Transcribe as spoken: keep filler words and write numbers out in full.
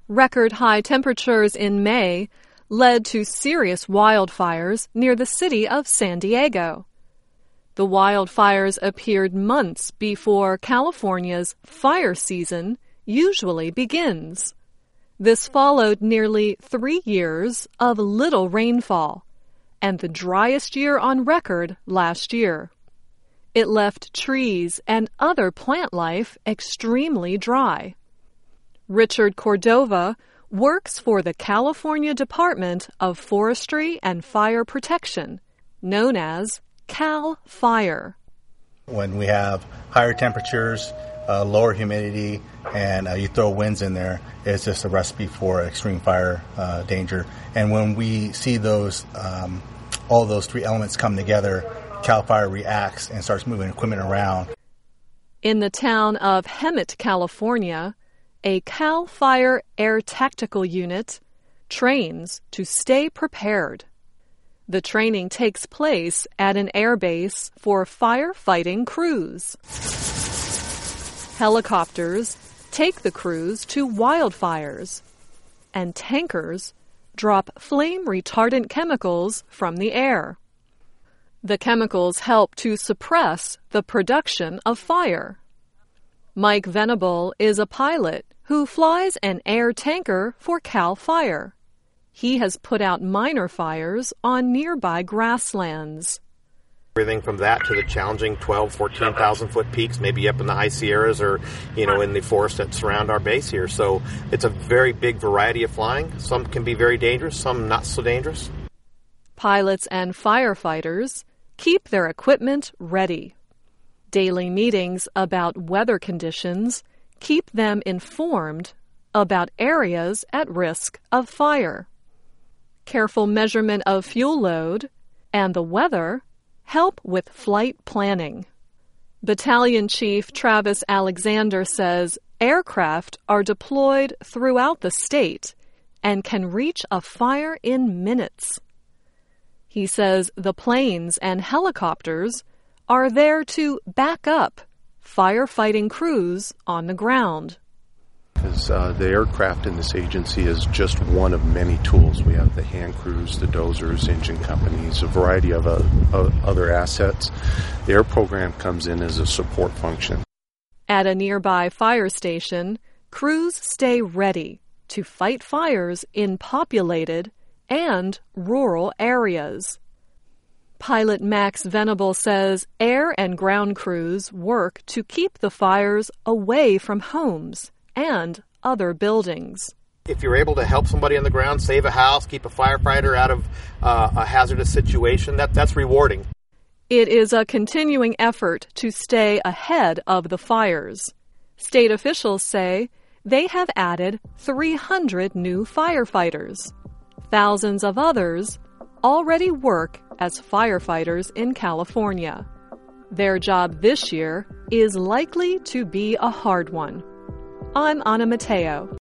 Record high temperatures in May led to serious wildfires near the city of San Diego. The wildfires appeared months before California's fire season usually begins. This followed nearly three years of little rainfall and the driest year on record last year. It left trees and other plant life extremely dry. Richard Cordova works for the California Department of Forestry and Fire Protection, known as CAL FIRE. When we have higher temperatures, uh, lower humidity, and uh, you throw winds in there, it's just a recipe for extreme fire uh, danger. And when we see those, um, all those three elements come together, CAL FIRE reacts and starts moving equipment around. In the town of Hemet, California, a CAL FIRE Air Tactical Unit trains to stay prepared. The training takes place at an airbase for firefighting crews. Helicopters take the crews to wildfires, and tankers drop flame-retardant chemicals from the air. The chemicals help to suppress the production of fire. Mike Venable is a pilot who flies an air tanker for CAL FIRE. He has put out minor fires on nearby grasslands. Everything from that to the challenging twelve, fourteen thousand foot peaks, maybe up in the high Sierras or, you know, in the forests that surround our base here. So it's a very big variety of flying. Some can be very dangerous, some not so dangerous. Pilots and firefighters keep their equipment ready. Daily meetings about weather conditions keep them informed about areas at risk of fire. Careful measurement of fuel load and the weather help with flight planning. Battalion Chief Travis Alexander says aircraft are deployed throughout the state and can reach a fire in minutes. He says the planes and helicopters are there to back up firefighting crews on the ground. Because uh, the aircraft in this agency is just one of many tools. We have the hand crews, the dozers, engine companies, a variety of uh, uh, other assets. The air program comes in as a support function. At a nearby fire station, crews stay ready to fight fires in populated and rural areas. Pilot Max Venable says air and ground crews work to keep the fires away from homes and other buildings. If you're able to help somebody on the ground, save a house, keep a firefighter out of uh, a hazardous situation, that, that's rewarding. It is a continuing effort to stay ahead of the fires. State officials say they have added three hundred new firefighters. Thousands of others already work as firefighters in California. Their job this year is likely to be a hard one. I'm Anna Mateo.